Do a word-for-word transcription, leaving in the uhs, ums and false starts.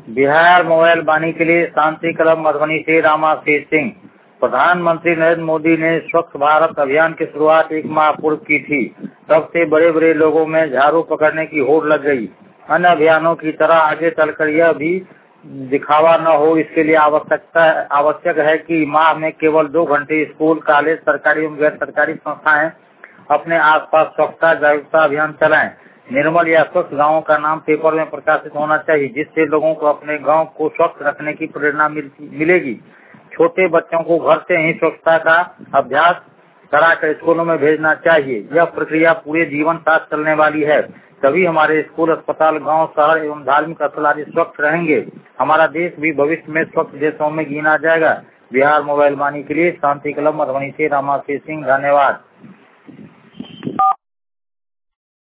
Bihar mobile वाणी के लिए शांति club Madhubani से रामाशीष सिंह। प्रधानमंत्री नरेंद्र मोदी ने स्वच्छ भारत अभियान की शुरुआत एक माह पूर्व की थी। तब से बड़े बड़े लोगों में झाड़ू पकड़ने की होड़ लग गई। अन्य अभियानों की तरह आगे चलकर यह भी दिखावा न हो, इसके लिए आवश्यकता आवश्यक है कि माह में केवल दो घंटे स्कूल, कॉलेज, सरकारी एवं गैर सरकारी संस्थाएं अपने आसपास स्वच्छता जागरूकता अभियान चलाएं। निर्मल या स्वच्छ गाँव का नाम पेपर में प्रकाशित होना चाहिए, जिससे लोगों को अपने गांव को स्वच्छ रखने की प्रेरणा मिलेगी। छोटे बच्चों को घर से ही स्वच्छता का अभ्यास कराकर स्कूलों में भेजना चाहिए। यह प्रक्रिया पूरे जीवन साथ चलने वाली है, तभी हमारे स्कूल, अस्पताल, गांव, शहर एवं धार्मिक स्थल आदि स्वच्छ रहेंगे। हमारा देश भी भविष्य में स्वच्छ देशों में गिना जाएगा। बिहार मोबाइल वाणी के लिए शांति क्लब मधुबनी से रामाशीष सिंह। धन्यवाद।